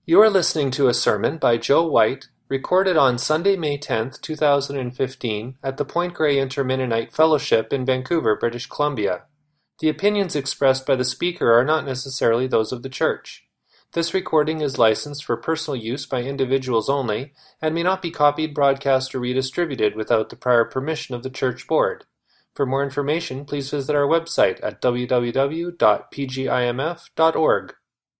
You are listening to a sermon by Joe White, recorded on Sunday, May 10th, 2015, at the Point Grey Inter-Mennonite Fellowship in Vancouver, British Columbia. The opinions expressed by the speaker are not necessarily those of the church. This recording is licensed for personal use by individuals only and may not be copied, broadcast, or redistributed without the prior permission of the church board. For more information, please visit our website at www.pgimf.org.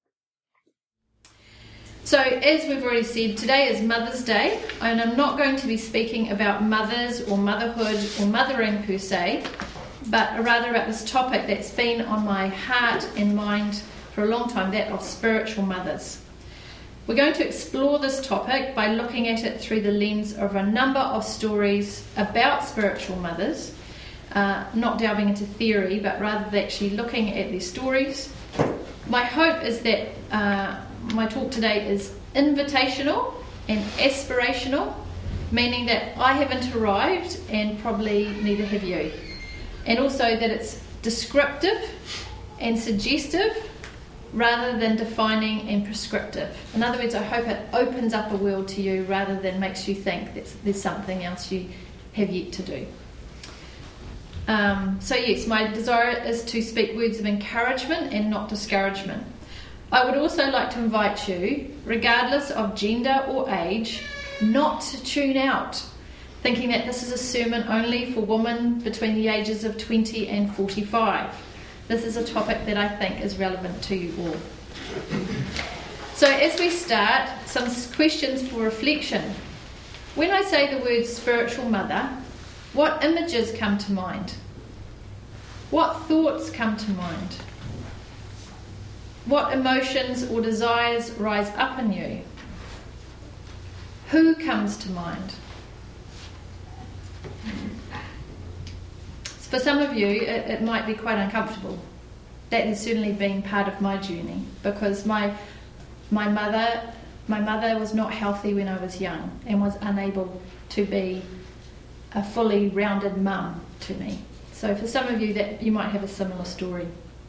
So, as we've already said, today is Mother's Day, and I'm not going to be speaking about mothers or motherhood or mothering per se, but rather about this topic that's been on my heart and mind for a long time, that of spiritual mothers. We're going to explore this topic by looking at it through the lens of a number of stories about spiritual mothers, not delving into theory, but rather actually looking at these stories. My hope is that my talk today is invitational and aspirational, meaning that I haven't arrived and probably neither have you. And also that it's descriptive and suggestive rather than defining and prescriptive. In other words, I hope it opens up a world to you rather than makes you think that there's something else you have yet to do. So yes, my desire is to speak words of encouragement and not discouragement. I would also like to invite you, regardless of gender or age, not to tune out, thinking that this is a sermon only for women between the ages of 20 and 45. This is a topic that I think is relevant to you all. So as we start, some questions for reflection. When I say the word spiritual mother, what images come to mind? What thoughts come to mind? What emotions or desires rise up in you? Who comes to mind? For some of you, it might be quite uncomfortable. That has certainly been part of my journey, because my mother was not healthy when I was young and was unable to be a fully rounded mum to me. So for some of you, that you might have a similar story.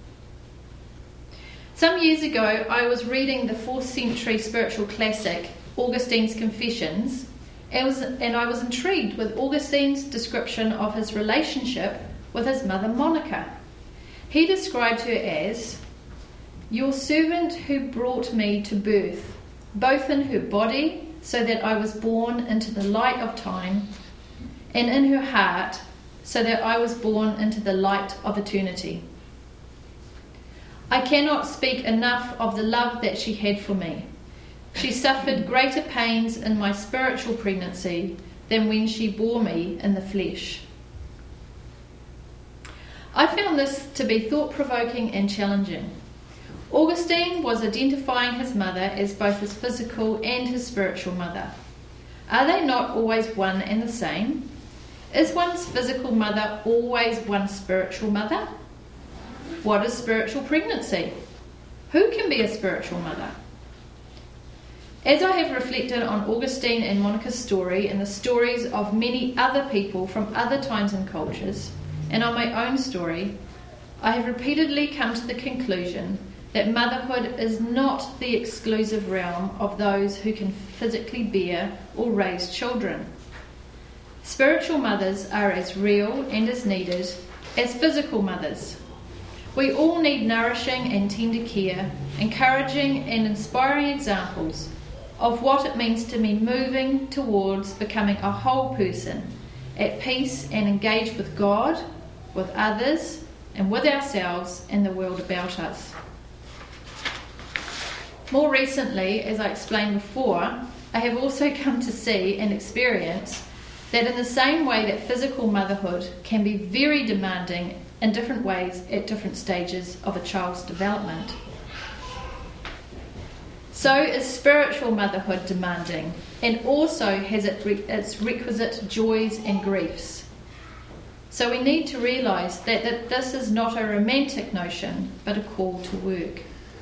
Some years ago, I was reading the 4th century spiritual classic, Augustine's Confessions, and I was intrigued with Augustine's description of his relationship with his mother Monica. He described her as, "Your servant who brought me to birth, both in her body, so that I was born into the light of time, and in her heart, so that I was born into the light of eternity. I cannot speak enough of the love that she had for me. She suffered greater pains in my spiritual pregnancy than when she bore me in the flesh." I found this to be thought-provoking and challenging. Augustine was identifying his mother as both his physical and his spiritual mother. Are they not always one and the same? Is one's physical mother always one's spiritual mother? What is spiritual pregnancy? Who can be a spiritual mother? As I have reflected on Augustine and Monica's story and the stories of many other people from other times and cultures, and on my own story, I have repeatedly come to the conclusion that motherhood is not the exclusive realm of those who can physically bear or raise children. Spiritual mothers are as real and as needed as physical mothers. We all need nourishing and tender care, encouraging and inspiring examples of what it means to be moving towards becoming a whole person, at peace and engaged with God, with others, and with ourselves and the world about us. More recently, as I explained before, I have also come to see and experience that in the same way that physical motherhood can be very demanding in different ways at different stages of a child's development, so is spiritual motherhood demanding, and also has its requisite joys and griefs. So we need to realise that this is not a romantic notion, but a call to work.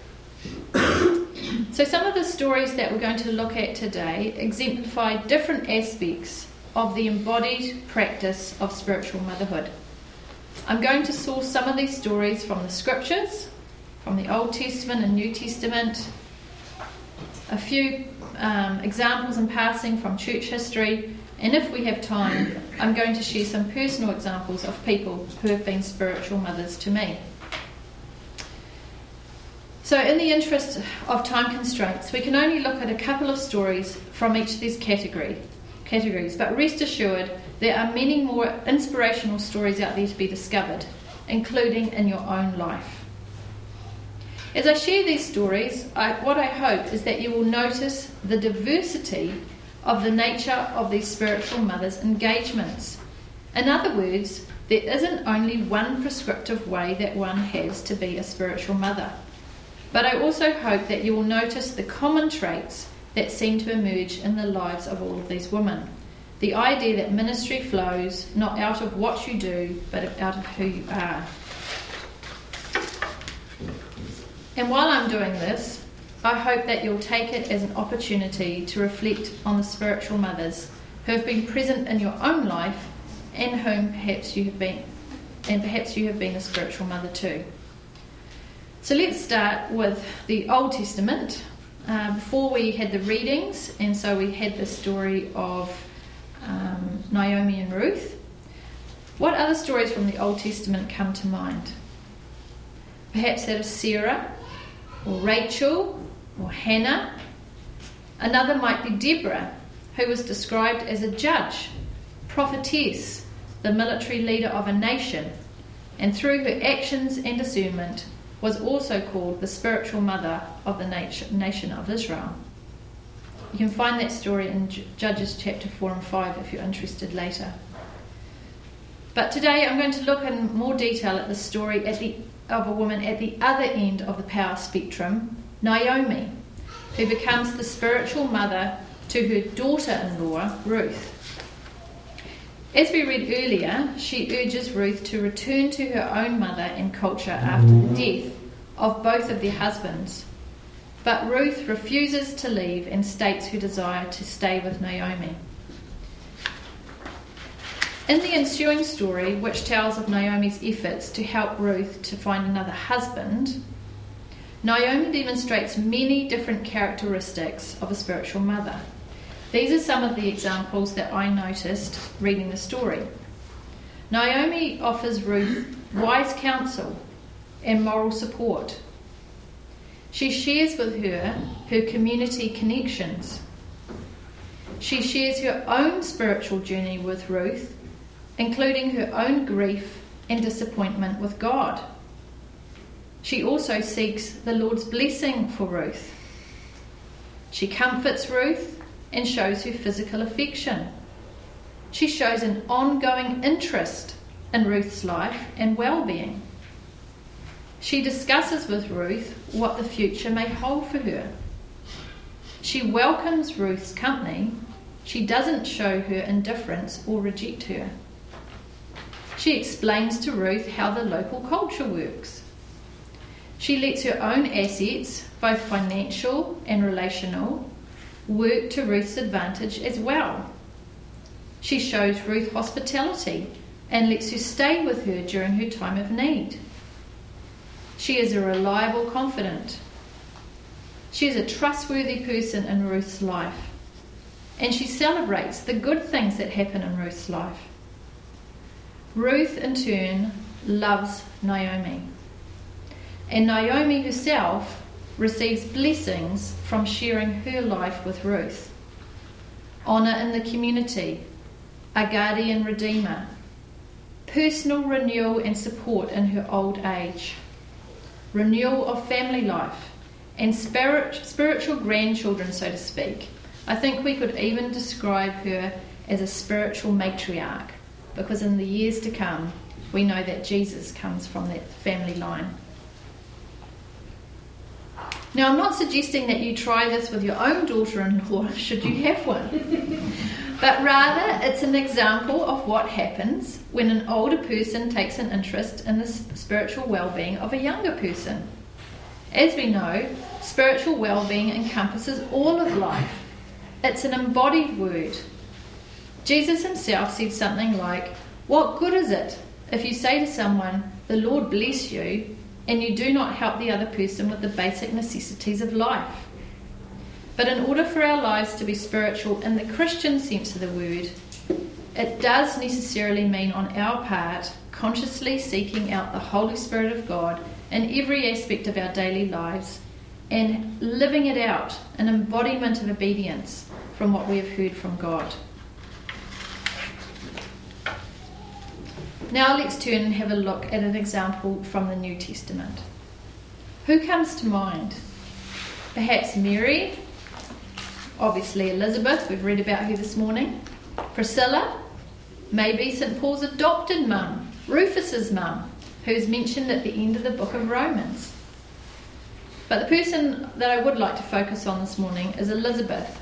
So some of the stories that we're going to look at today exemplify different aspects of the embodied practice of spiritual motherhood. I'm going to source some of these stories from the scriptures, from the Old Testament and New Testament, a few examples in passing from church history, and if we have time, I'm going to share some personal examples of people who have been spiritual mothers to me. So in the interest of time constraints, we can only look at a couple of stories from each of these categories, but rest assured there are many more inspirational stories out there to be discovered, including in your own life. As I share these stories, what I hope is that you will notice the diversity of the nature of these spiritual mothers' engagements. In other words, there isn't only one prescriptive way that one has to be a spiritual mother. But I also hope that you will notice the common traits that seem to emerge in the lives of all of these women. The idea that ministry flows not out of what you do, but out of who you are. And while I'm doing this, I hope that you'll take it as an opportunity to reflect on the spiritual mothers who have been present in your own life and whom perhaps you have been a spiritual mother too. So let's start with the Old Testament. Before we had the readings, and so we had the story of Naomi and Ruth. What other stories from the Old Testament come to mind? Perhaps that of Sarah, or Rachel, or Hannah. Another might be Deborah, who was described as a judge, prophetess, the military leader of a nation, and through her actions and discernment was also called the spiritual mother of the nation of Israel. You can find that story in Judges chapter 4 and 5 if you're interested later. But today I'm going to look in more detail at the story of a woman at the other end of the power spectrum, Naomi, who becomes the spiritual mother to her daughter-in-law, Ruth. As we read earlier, she urges Ruth to return to her own mother and culture after the death of both of their husbands. But Ruth refuses to leave and states her desire to stay with Naomi. In the ensuing story, which tells of Naomi's efforts to help Ruth to find another husband, Naomi demonstrates many different characteristics of a spiritual mother. These are some of the examples that I noticed reading the story. Naomi offers Ruth wise counsel and moral support. She shares with her community connections. She shares her own spiritual journey with Ruth, including her own grief and disappointment with God. She also seeks the Lord's blessing for Ruth. She comforts Ruth and shows her physical affection. She shows an ongoing interest in Ruth's life and well-being. She discusses with Ruth what the future may hold for her. She welcomes Ruth's company. She doesn't show her indifference or reject her. She explains to Ruth how the local culture works. She lets her own assets, both financial and relational, work to Ruth's advantage as well. She shows Ruth hospitality and lets her stay with her during her time of need. She is a reliable confidant. She is a trustworthy person in Ruth's life, and she celebrates the good things that happen in Ruth's life. Ruth, in turn, loves Naomi, and Naomi herself receives blessings from sharing her life with Ruth. Honour in the community, a guardian redeemer, personal renewal and support in her old age, renewal of family life, and spiritual grandchildren, so to speak. I think we could even describe her as a spiritual matriarch, because in the years to come, we know that Jesus comes from that family line. Now, I'm not suggesting that you try this with your own daughter-in-law, should you have one. But rather, it's an example of what happens when an older person takes an interest in the spiritual well-being of a younger person. As we know, spiritual well-being encompasses all of life. It's an embodied word. Jesus himself said something like, "What good is it if you say to someone, 'The Lord bless you,' and you do not help the other person with the basic necessities of life?" But in order for our lives to be spiritual in the Christian sense of the word, it does necessarily mean on our part consciously seeking out the Holy Spirit of God in every aspect of our daily lives and living it out, an embodiment of obedience from what we have heard from God. Now let's turn and have a look at an example from the New Testament. Who comes to mind? Perhaps Mary, obviously Elizabeth, we've read about her this morning, Priscilla, maybe St. Paul's adopted mum, Rufus's mum, who's mentioned at the end of the book of Romans. But the person that I would like to focus on this morning is Elizabeth.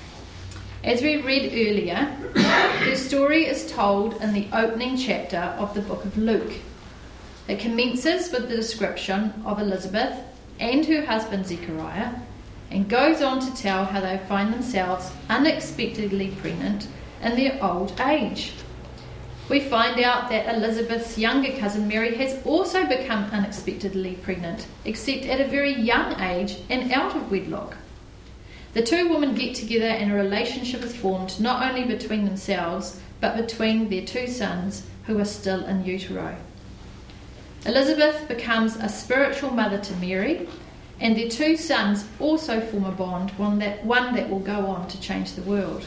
As we read earlier, her story is told in the opening chapter of the book of Luke. It commences with the description of Elizabeth and her husband Zechariah, and goes on to tell how they find themselves unexpectedly pregnant in their old age. We find out that Elizabeth's younger cousin Mary has also become unexpectedly pregnant, except at a very young age and out of wedlock. The two women get together and a relationship is formed not only between themselves, but between their two sons who are still in utero. Elizabeth becomes a spiritual mother to Mary, and their two sons also form a bond, one that will go on to change the world.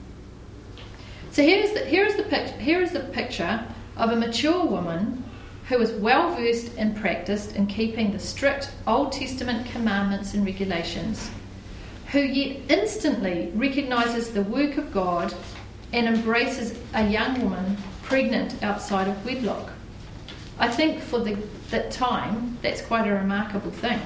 So here is the picture of a mature woman who is well versed and practiced in keeping the strict Old Testament commandments and regulations, who yet instantly recognises the work of God and embraces a young woman pregnant outside of wedlock. I think for that time, that's quite a remarkable thing.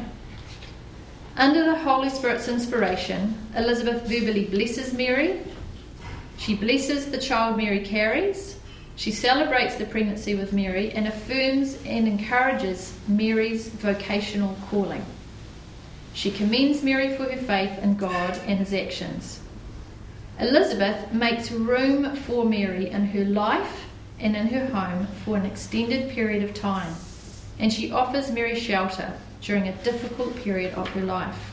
Under the Holy Spirit's inspiration, Elizabeth verbally blesses Mary. She blesses the child Mary carries. She celebrates the pregnancy with Mary and affirms and encourages Mary's vocational calling. She commends Mary for her faith in God and his actions. Elizabeth makes room for Mary in her life and in her home for an extended period of time, and she offers Mary shelter during a difficult period of her life.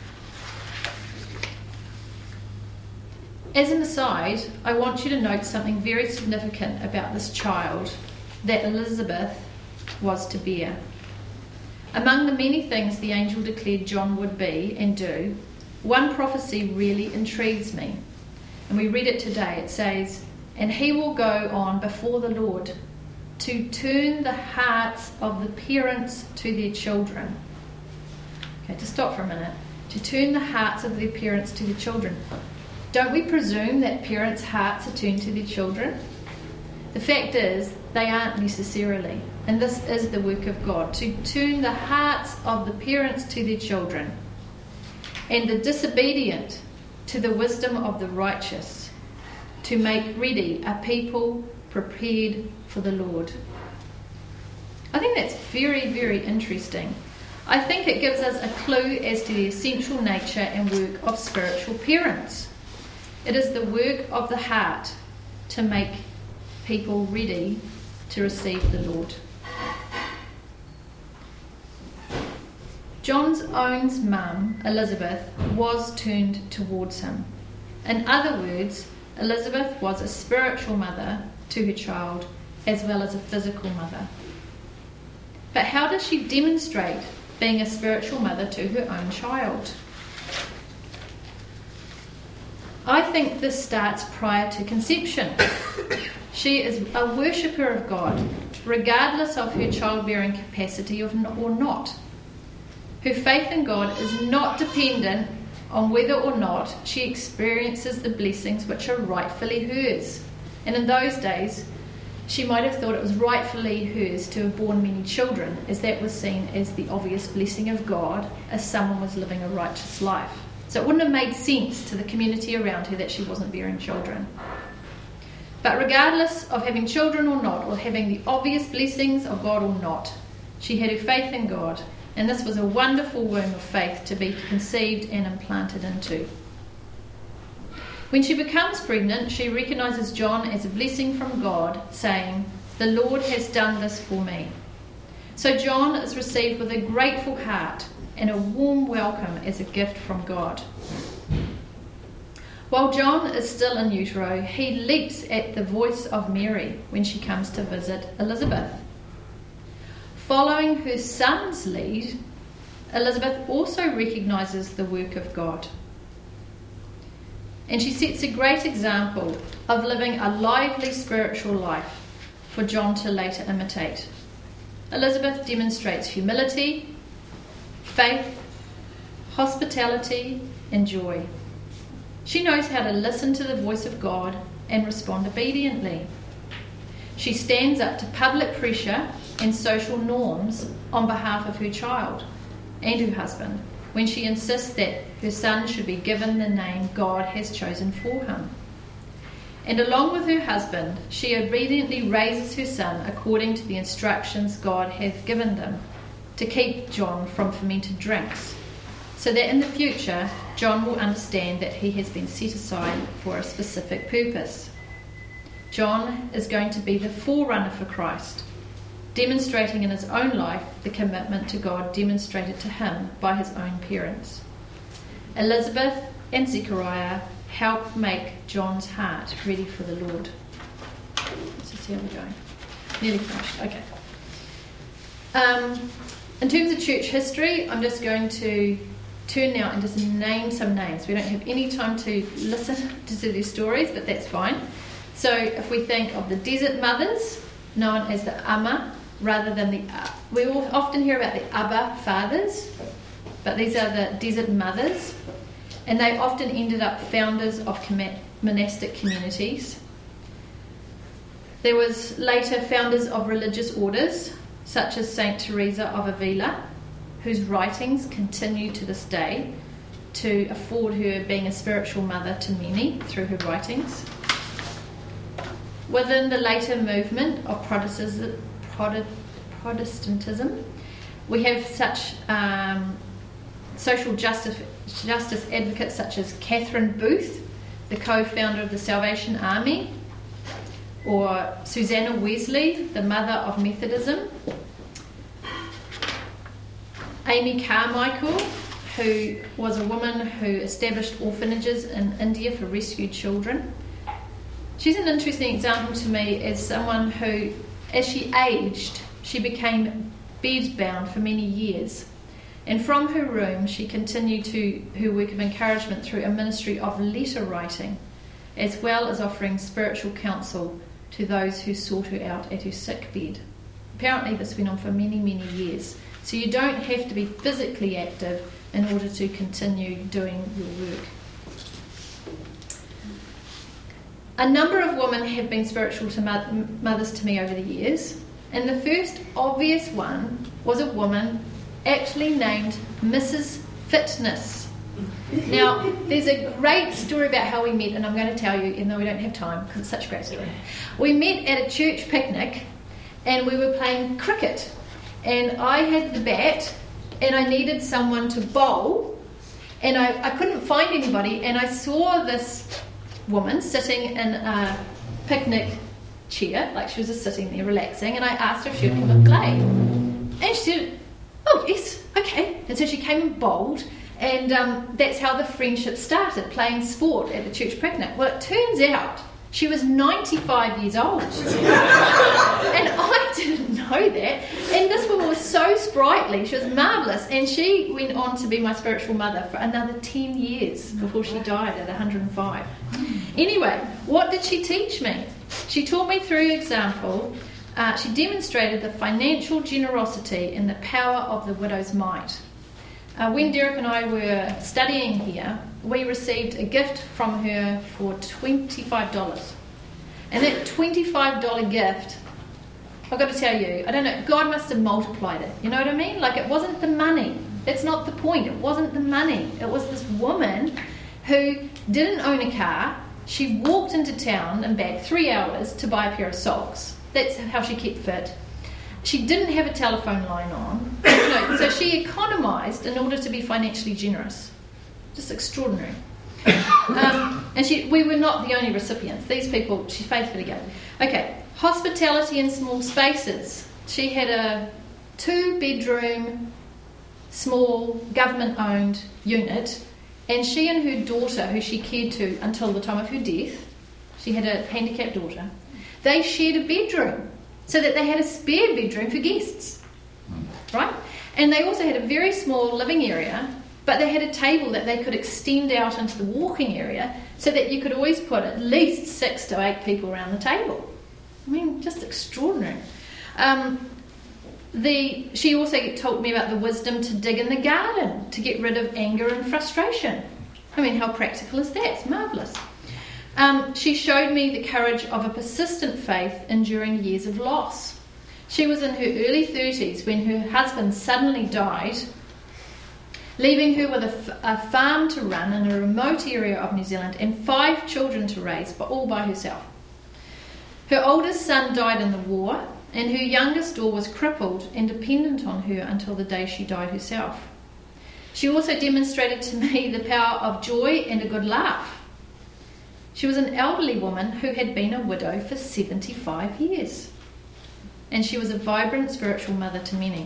As an aside, I want you to note something very significant about this child that Elizabeth was to bear. Among the many things the angel declared John would be and do, one prophecy really intrigues me. And we read it today. It says, "And he will go on before the Lord to turn the hearts of the parents to their children." Okay, to stop for a minute. To turn the hearts of their parents to their children. Don't we presume that parents' hearts are turned to their children? The fact is, they aren't necessarily. And this is the work of God, to turn the hearts of the parents to their children, and the disobedient to the wisdom of the righteous, to make ready a people prepared for the Lord. I think that's very, very interesting. I think it gives us a clue as to the essential nature and work of spiritual parents. It is the work of the heart to make people ready to receive the Lord. John's own mum, Elizabeth, was turned towards him. In other words, Elizabeth was a spiritual mother to her child as well as a physical mother. But how does she demonstrate being a spiritual mother to her own child? I think this starts prior to conception. She is a worshipper of God, regardless of her childbearing capacity or not. Her faith in God is not dependent on whether or not she experiences the blessings which are rightfully hers. And in those days, she might have thought it was rightfully hers to have borne many children, as that was seen as the obvious blessing of God as someone was living a righteous life. So it wouldn't have made sense to the community around her that she wasn't bearing children. But regardless of having children or not, or having the obvious blessings of God or not, she had her faith in God, and this was a wonderful womb of faith to be conceived and implanted into. When she becomes pregnant, she recognises John as a blessing from God, saying, "The Lord has done this for me." So John is received with a grateful heart and a warm welcome as a gift from God. While John is still in utero, he leaps at the voice of Mary when she comes to visit Elizabeth. Following her son's lead, Elizabeth also recognises the work of God. And she sets a great example of living a lively spiritual life for John to later imitate. Elizabeth demonstrates humility, faith, hospitality, and joy. She knows how to listen to the voice of God and respond obediently. She stands up to public pressure and social norms on behalf of her child and her husband when she insists that her son should be given the name God has chosen for him. And along with her husband, she obediently raises her son according to the instructions God has given them to keep John from fermented drinks, so that in the future John will understand that he has been set aside for a specific purpose. John is going to be the forerunner for Christ, demonstrating in his own life the commitment to God demonstrated to him by his own parents. Elizabeth and Zechariah help make John's heart ready for the Lord. Let's just see how we're going. Nearly finished. Okay. In terms of church history, I'm just going to turn now and just name some names. We don't have any time to listen to their stories, but that's fine. So if we think of the desert mothers, known as the Amma, rather than the... we will often hear about the Abba fathers, but these are the desert mothers, and they often ended up founders of monastic communities. There was later founders of religious orders, such as Saint Teresa of Avila, whose writings continue to this day to afford her being a spiritual mother to many through her writings. Within the later movement of Protestantism, we have such social justice advocates such as Catherine Booth, the co-founder of the Salvation Army, or Susanna Wesley, the mother of Methodism, Amy Carmichael, who was a woman who established orphanages in India for rescued children. She's an interesting example to me as someone who, as she aged, she became bedbound for many years. And from her room, she continued her work of encouragement through a ministry of letter writing, as well as offering spiritual counsel to those who sought her out at her sick bed. Apparently this went on for many, many years. So you don't have to be physically active in order to continue doing your work. A number of women have been spiritual mothers to me over the years, and the first obvious one was a woman actually named Mrs. Fitness. Now, there's a great story about how we met, and I'm going to tell you, even though we don't have time, because it's such a great story. We met at a church picnic, and we were playing cricket, and I had the bat, and I needed someone to bowl, and I couldn't find anybody, and I saw this woman sitting in a picnic chair, like she was just sitting there relaxing, and I asked her if she would come and play. And she said, "Oh yes, okay." And so she came and bowled, and that's how the friendship started, playing sport at the church picnic. Well, it turns out she was 95 years old. And I didn't know that. And this woman was so sprightly, she was marvellous, and she went on to be my spiritual mother for another 10 years before she died at 105. Anyway, what did she teach me? She taught me through example. She demonstrated the financial generosity and the power of the widow's mite. When Derek and I were studying here, we received a gift from her for $25. And that $25 gift, I've got to tell you, I don't know, God must have multiplied it. You know what I mean? Like, it wasn't the money. That's not the point. It wasn't the money. It was this woman who didn't own a car. She walked into town and back 3 hours to buy a pair of socks. That's how she kept fit. She didn't have a telephone line on. So she economised in order to be financially generous. Just extraordinary. And we were not the only recipients. These people, she faithfully gave. Okay, hospitality in small spaces. She had a 2-bedroom, small, government-owned unit, And she and her daughter, who she cared to until the time of her death, she had a handicapped daughter, they shared a bedroom so that they had a spare bedroom for guests, right? And they also had a very small living area, but they had a table that they could extend out into the walking area so that you could always put at least 6 to 8 people around the table. I mean, just extraordinary. She also told me about the wisdom to dig in the garden to get rid of anger and frustration. I mean, how practical is that? It's marvellous. She showed me the courage of a persistent faith enduring years of loss. She was in her early 30s when her husband suddenly died, leaving her with a farm to run in a remote area of New Zealand and 5 children to raise, but all by herself. Her oldest son died in the war, and her youngest daughter was crippled and dependent on her until the day she died herself. She also demonstrated to me the power of joy and a good laugh. She was an elderly woman who had been a widow for 75 years, and she was a vibrant spiritual mother to many.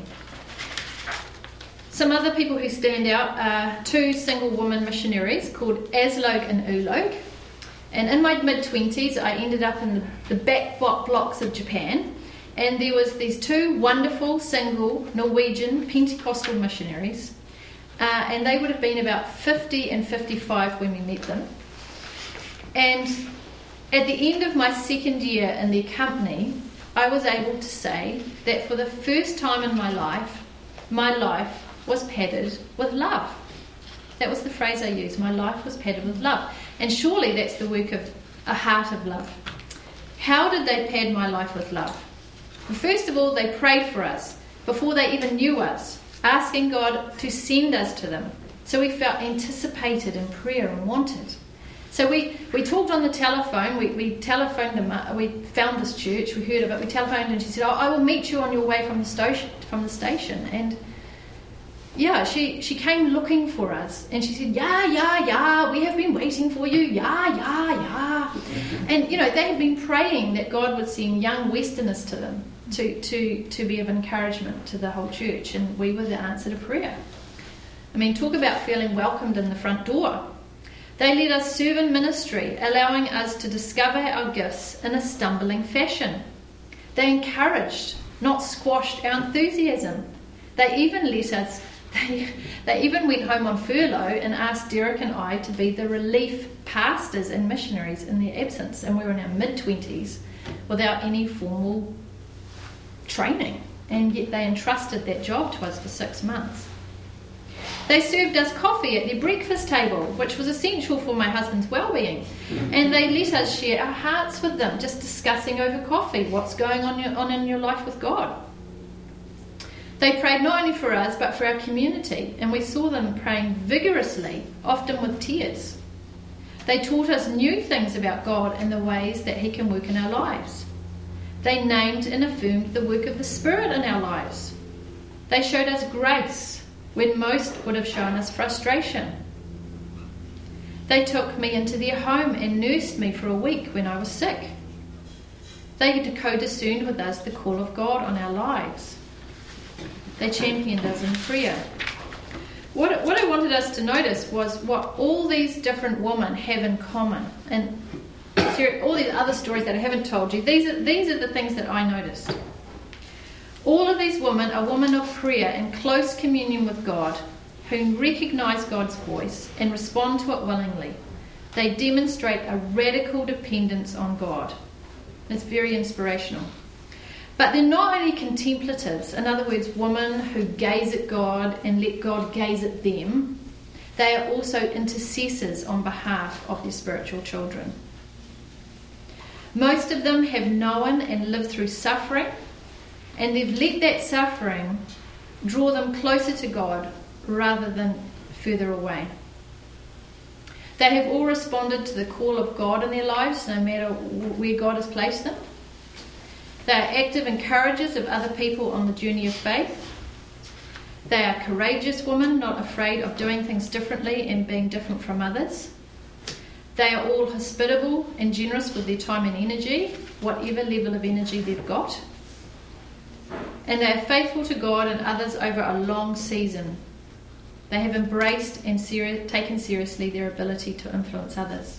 Some other people who stand out are 2 single woman missionaries called Aslog and Ulog. And in my mid-20s, I ended up in the back blocks of Japan, and there was these 2 wonderful single Norwegian Pentecostal missionaries, and they would have been about 50 and 55 when we met them. And at the end of my second year in their company, I was able to say that for the first time in my life was padded with love. That was the phrase I used. My life was padded with love. And surely that's the work of a heart of love. How did they pad my life with love? Well, first of all, they prayed for us before they even knew us, asking God to send us to them. So we felt anticipated in prayer and wanted. So we talked on the telephone, we telephoned them, we found this church, we heard of it, we telephoned and she said, I will meet you on your way from the station. And yeah, she came looking for us, and she said, yeah, we have been waiting for you, yeah. And, they had been praying that God would send young Westerners to them to be of encouragement to the whole church, and we were the answer to prayer. I mean, talk about feeling welcomed in the front door. They let us serve in ministry, allowing us to discover our gifts in a stumbling fashion. They encouraged, not squashed our enthusiasm. They even went home on furlough and asked Derek and I to be the relief pastors and missionaries in their absence, and we were in our mid-20s without any formal training, and yet they entrusted that job to us for 6 months. They served us coffee at their breakfast table, which was essential for my husband's well-being, and they let us share our hearts with them, just discussing over coffee what's going on in your life with God. They prayed not only for us, but for our community, and we saw them praying vigorously, often with tears. They taught us new things about God and the ways that He can work in our lives. They named and affirmed the work of the Spirit in our lives. They showed us grace when most would have shown us frustration. They took me into their home and nursed me for a week when I was sick. They co-discerned with us the call of God on our lives. They championed us in prayer. What I wanted us to notice was what all these different women have in common. And all these other stories that I haven't told you, these are the things that I noticed. All of these women are women of prayer and close communion with God, who recognise God's voice and respond to it willingly. They demonstrate a radical dependence on God. It's very inspirational. But they're not only contemplatives, in other words, women who gaze at God and let God gaze at them. They are also intercessors on behalf of their spiritual children. Most of them have known and lived through suffering, and they've let that suffering draw them closer to God rather than further away. They have all responded to the call of God in their lives, no matter where God has placed them. They are active encouragers of other people on the journey of faith. They are courageous women, not afraid of doing things differently and being different from others. They are all hospitable and generous with their time and energy, whatever level of energy they've got. And they are faithful to God and others over a long season. They have embraced and taken seriously their ability to influence others.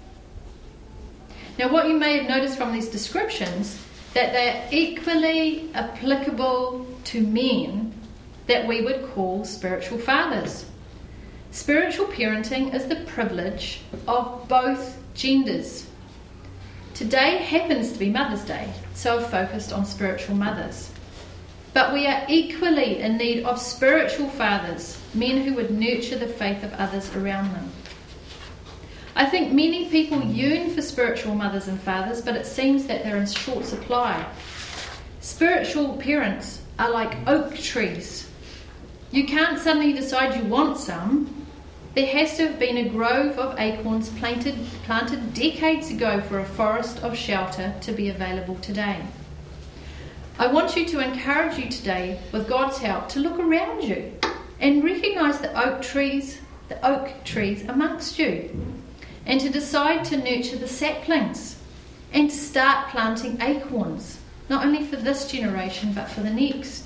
Now, what you may have noticed from these descriptions, that they are equally applicable to men that we would call spiritual fathers. Spiritual parenting is the privilege of both genders. Today happens to be Mother's Day, so I've focused on spiritual mothers. But we are equally in need of spiritual fathers, men who would nurture the faith of others around them. I think many people yearn for spiritual mothers and fathers, but it seems that they're in short supply. Spiritual parents are like oak trees. You can't suddenly decide you want some. There has to have been a grove of acorns planted decades ago for a forest of shelter to be available today. I want you to encourage you today, with God's help, to look around you and recognise the oak trees amongst you, and to decide to nurture the saplings and to start planting acorns, not only for this generation but for the next.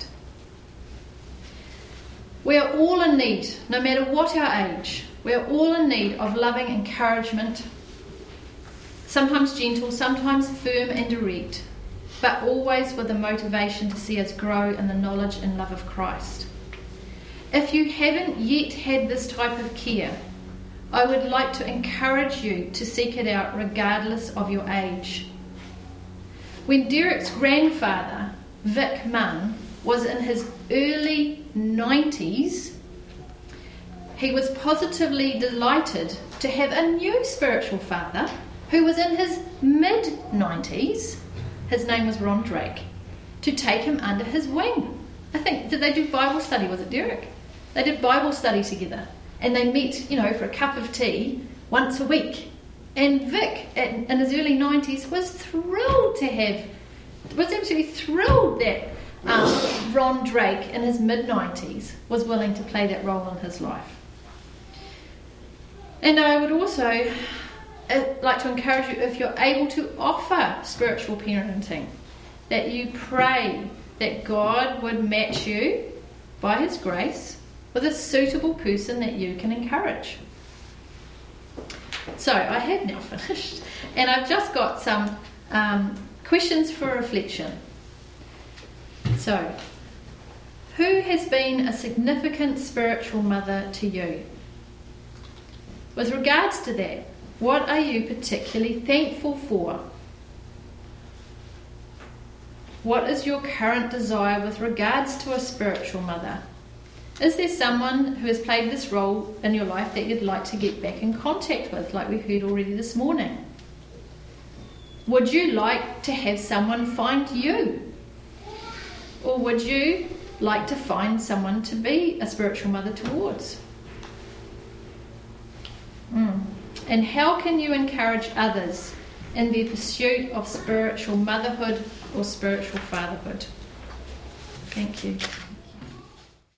We are all in need, no matter what our age, we are all in need of loving encouragement, sometimes gentle, sometimes firm and direct, but always with the motivation to see us grow in the knowledge and love of Christ. If you haven't yet had this type of care, I would like to encourage you to seek it out regardless of your age. When Derek's grandfather, Vic Munn, was in his early 90s, he was positively delighted to have a new spiritual father who was in his mid-90s, his name was Ron Drake, to take him under his wing. I think, did they do Bible study? Was it Derek? They did Bible study together. And they met, for a cup of tea once a week. And Vic, in his early 90s, was absolutely thrilled that Ron Drake, in his mid-90s, was willing to play that role in his life. And I would also like to encourage you, if you're able to offer spiritual parenting, that you pray that God would match you, by His grace, with a suitable person that you can encourage. So I have now finished, and I've just got some questions for reflection. So, who has been a significant spiritual mother to you? With regards to that, what are you particularly thankful for? What is your current desire with regards to a spiritual mother? Is there someone who has played this role in your life that you'd like to get back in contact with, like we heard already this morning? Would you like to have someone find you? Or would you like to find someone to be a spiritual mother towards? And how can you encourage others in their pursuit of spiritual motherhood or spiritual fatherhood? Thank you.